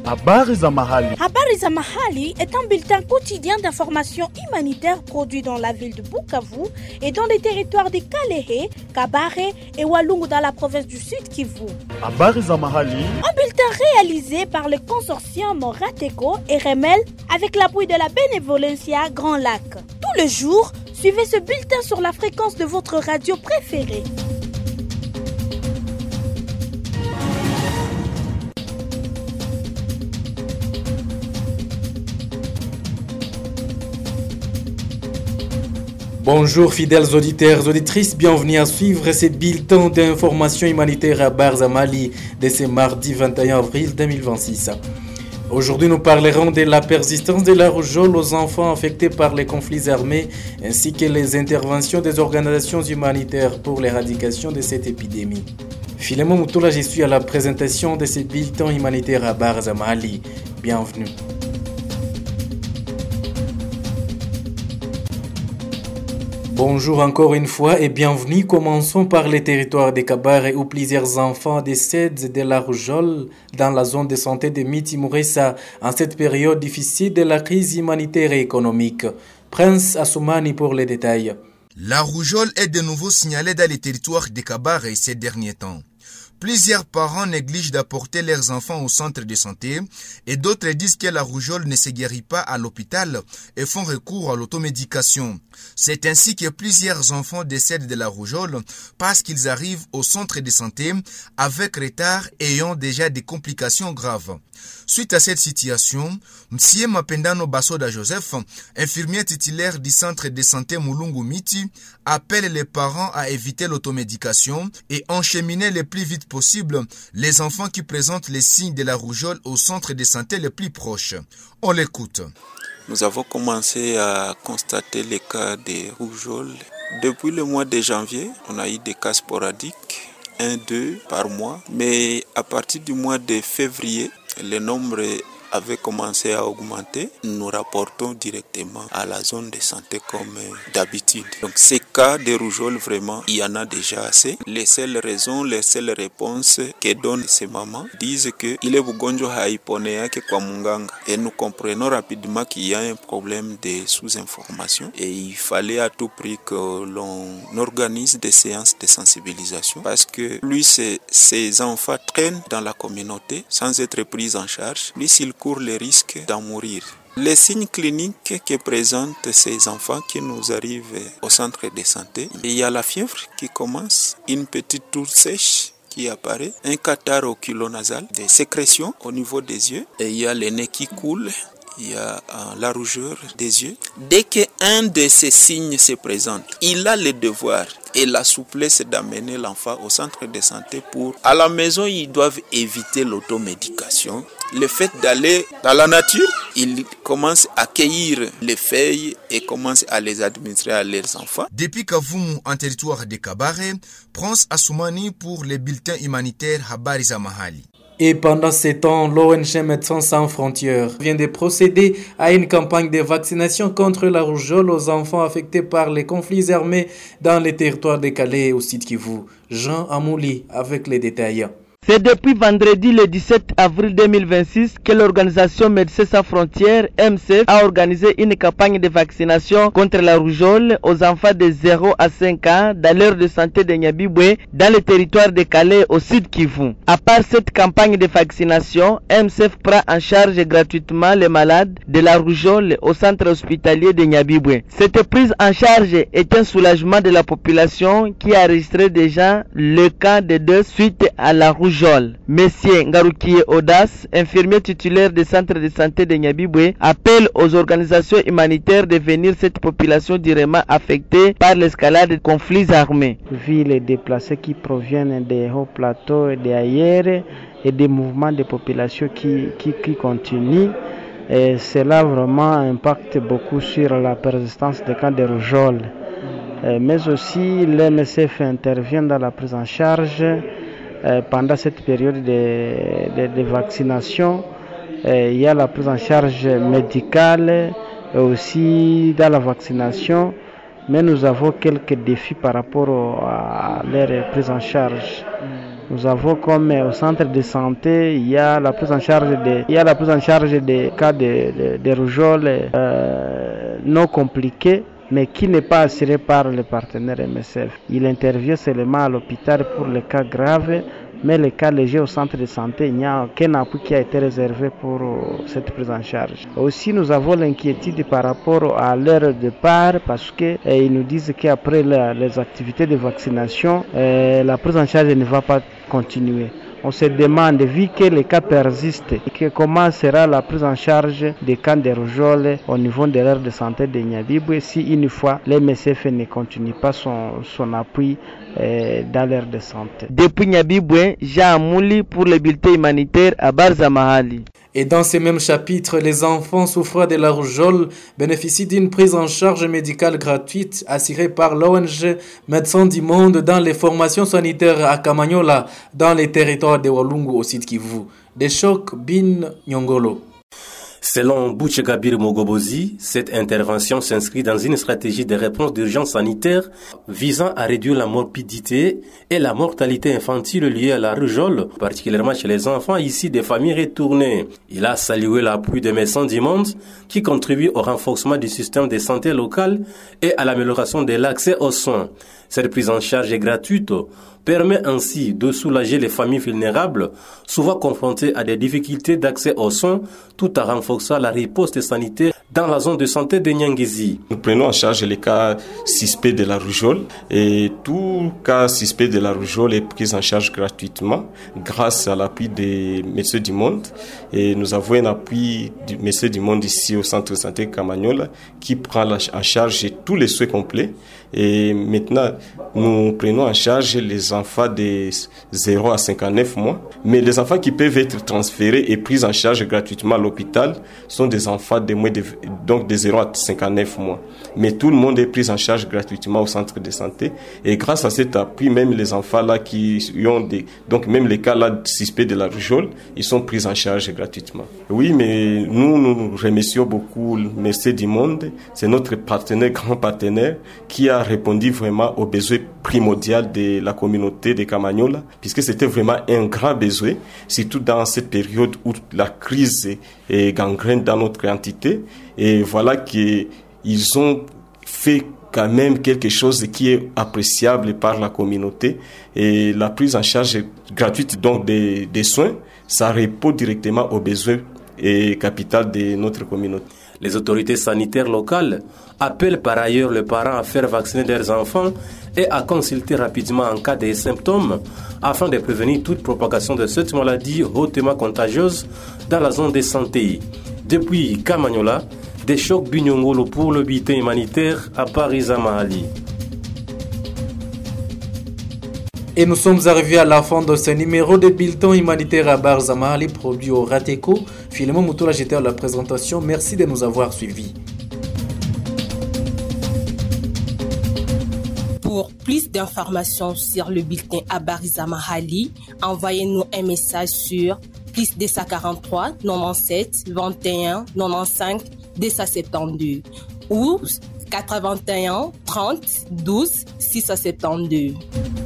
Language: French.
Habari za mahali. Habari za mahali est un bulletin quotidien d'information humanitaire produit dans la ville de Bukavu et dans les territoires de Kalehe, Kabare et Walungu dans la province du Sud Kivu. Habari za mahali. Un bulletin réalisé par le consortium Rateco et Remel avec l'appui de la Benevolencia Grand Lac. Tous les jours, suivez ce bulletin sur la fréquence de votre radio préférée. Bonjour fidèles auditeurs, auditrices, bienvenue à suivre ce bulletin d'information humanitaire à Barza Mali de ce mardi 21 avril 2026. Aujourd'hui, nous parlerons de la persistance de la rougeole aux enfants affectés par les conflits armés ainsi que les interventions des organisations humanitaires pour l'éradication de cette épidémie. Philemon Moutoula, je suis à la présentation de ce bulletin humanitaire à Barza Mali. Bienvenue. Bonjour encore une fois et bienvenue. Commençons par les territoires de Kabare où plusieurs enfants décèdent de la rougeole dans la zone de santé de Miti-Mouressa en cette période difficile de la crise humanitaire et économique. Prince Assoumani pour les détails. La rougeole est de nouveau signalée dans les territoires de Kabare ces derniers temps. Plusieurs parents négligent d'apporter leurs enfants au centre de santé et d'autres disent que la rougeole ne se guérit pas à l'hôpital et font recours à l'automédication. C'est ainsi que plusieurs enfants décèdent de la rougeole parce qu'ils arrivent au centre de santé avec retard et ayant déjà des complications graves. Suite à cette situation, M. Mapendano Basoda Joseph, infirmier titulaire du centre de santé Mulungu Miti, appelle les parents à éviter l'automédication et encheminer le plus vite possible les enfants qui présentent les signes de la rougeole au centre de santé le plus proche. On l'écoute. Nous avons commencé à constater les cas de rougeole. Depuis le mois de janvier, on a eu des cas sporadiques, 1-2 par mois. Mais à partir du mois de février, le nombre avait commencé à augmenter. Nous rapportons directement à la zone de santé comme d'habitude. Donc ces cas de rougeole, vraiment, il y en a déjà assez. Les seules raisons, les seules réponses que donnent ces mamans disent que il est bugonjwa haiponea que kwa munganga. Et nous comprenons rapidement qu'il y a un problème de sous-information et il fallait à tout prix que l'on organise des séances de sensibilisation parce que plus ces enfants traînent dans la communauté sans être pris en charge, plus ils courent le risque d'en mourir. Les signes cliniques que présentent ces enfants qui nous arrivent au centre de santé, il y a la fièvre qui commence, une petite toux sèche qui apparaît, un catarrhe oculonasal, des sécrétions au niveau des yeux, et il y a le nez qui coule, il y a la rougeur des yeux. Dès qu'un de ces signes se présente, il a le devoir et la souplesse d'amener l'enfant au centre de santé pour... À la maison, ils doivent éviter l'automédication. Le fait d'aller dans la nature, ils commencent à cueillir les feuilles et commencent à les administrer à leurs enfants. Depuis Kavumu, en territoire de Kabare, Prince Assoumani pour les bulletins humanitaires Habari za Mahali. Et pendant ce temps, l'ONG Médecins Sans Frontières vient de procéder à une campagne de vaccination contre la rougeole aux enfants affectés par les conflits armés dans les territoires de Calais et au Sud Kivu. Jean Amouli avec les détails. C'est depuis vendredi le 17 avril 2026 que l'organisation Médecins Sans Frontières, MSF, a organisé une campagne de vaccination contre la rougeole aux enfants de 0 à 5 ans dans l'ère de santé de Nyabibwe dans le territoire de Calais au Sud Kivu. À part cette campagne de vaccination, MSF prend en charge gratuitement les malades de la rougeole au centre hospitalier de Nyabibwe. Cette prise en charge est un soulagement de la population qui a enregistré déjà le cas de 2 suite à la rougeole. Monsieur Ngarukiye Odas, infirmier titulaire du centre de santé de Nyabibwe, appelle aux organisations humanitaires de venir cette population directement affectée par l'escalade de conflits armés. Vu les déplacés qui proviennent des hauts plateaux et d'ailleurs et des mouvements de population qui continuent, et cela vraiment impacte beaucoup sur la persistance des cas de rougeole. Mais aussi l'MSF intervient dans la prise en charge pendant cette période de vaccination. Il y a la prise en charge médicale et aussi dans la vaccination, mais nous avons quelques défis par rapport à leur prise en charge. Nous avons comme au centre de santé, il y a la prise en charge des cas de rougeole non compliqués, mais qui n'est pas assuré par le partenaire MSF. Il intervient seulement à l'hôpital pour les cas graves, mais les cas légers au centre de santé, il n'y a aucun appui qui a été réservé pour cette prise en charge. Aussi, nous avons l'inquiétude par rapport à l'heure de départ parce qu'ils nous disent qu'après les activités de vaccination, la prise en charge ne va pas continuer. On se demande, vu que les cas persistent, comment sera la prise en charge des cas de rougeole au niveau de l'aire de santé de Nyabibwe si une fois l'MSF ne continue pas son appui dans l'aire de santé. Depuis Nyabibwe, Jean Amouli pour le bulletin humanitaire à Barza Mahali. Et dans ces mêmes chapitres, les enfants souffrant de la rougeole bénéficient d'une prise en charge médicale gratuite assurée par l'ONG Médecins du Monde dans les formations sanitaires à Kamanyola, dans les territoires de Walungu au site Kivu. Des chocs Bin Nyongolo. Selon Bouchegabir Mogobozi, cette intervention s'inscrit dans une stratégie de réponse d'urgence sanitaire visant à réduire la morbidité et la mortalité infantile liée à la rougeole, particulièrement chez les enfants issus des familles retournées. Il a salué l'appui des Médecins du Monde qui contribuent au renforcement du système de santé local et à l'amélioration de l'accès aux soins. Cette prise en charge est gratuite, permet ainsi de soulager les familles vulnérables, souvent confrontées à des difficultés d'accès aux soins, tout en renforçant la riposte sanitaire dans la zone de santé de Nyangezi. Nous prenons en charge les cas suspects de la rougeole et tout cas suspect de la rougeole est pris en charge gratuitement grâce à l'appui des Médecins du Monde. Et nous avons un appui du Médecins du Monde ici au centre de santé Kamanyola qui prend en charge tous les soins complets. Et maintenant, nous prenons en charge les enfants de 0 à 59 mois. Mais les enfants qui peuvent être transférés et pris en charge gratuitement à l'hôpital sont des enfants de moins donc de 0 à 59 mois. Mais tout le monde est pris en charge gratuitement au centre de santé. Et grâce à cet appui, même les enfants là qui ont donc même les cas là suspects de la rougeole, ils sont pris en charge gratuitement. Oui, mais nous remercions beaucoup le Médecins du Monde. C'est notre partenaire, grand partenaire, qui a répondu vraiment aux besoins primordiaux de la communauté de Kamanyola, puisque c'était vraiment un grand besoin, surtout dans cette période où la crise est gangrène dans notre entité. Et voilà qu'ils ont fait quand même quelque chose qui est appréciable par la communauté. Et la prise en charge gratuite donc des soins, ça répond directement aux besoins et capital de notre communauté. Les autorités sanitaires locales appellent par ailleurs les parents à faire vacciner leurs enfants et à consulter rapidement en cas de symptômes afin de prévenir toute propagation de cette maladie hautement contagieuse dans la zone de santé. Depuis Kamanyola, des chocs Binyongolo pour le bulletin humanitaire à Paris Mahali. Et nous sommes arrivés à la fin de ce numéro de bulletin humanitaire à Barza Mahali produit au Rateco. Philemon Moutoula, j'étais à la présentation. Merci de nous avoir suivis. Pour plus d'informations sur le bulletin à Barza Mahali, envoyez-nous un message sur +243 97 21 95 272 ou 81 30 12 672.